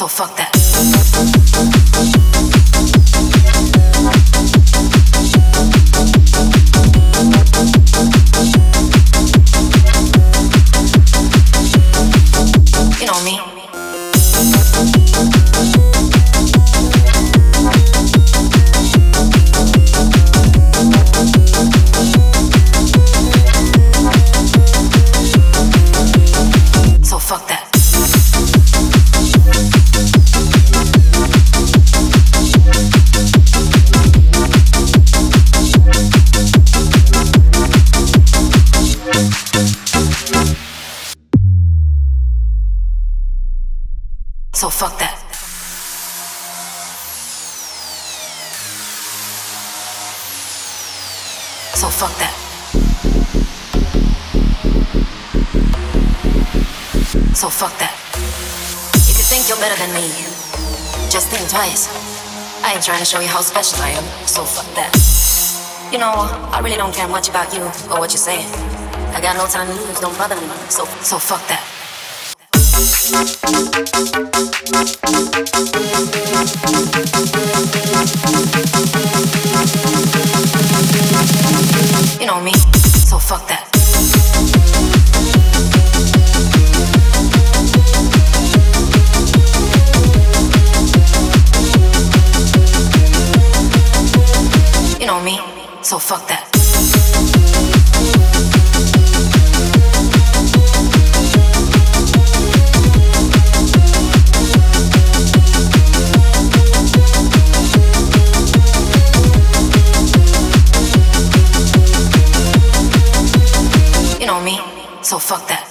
So fuck that. You know me. So fuck that. So fuck that. So fuck that. So fuck that. If you think you're better than me, just think twice. I ain't trying to show you how special I am. So fuck that. You know, I really don't care much about you or what you say. I got no time to lose, don't bother me. So fuck that. You know me, so fuck that. You know me, so fuck that. You know me, so fuck that.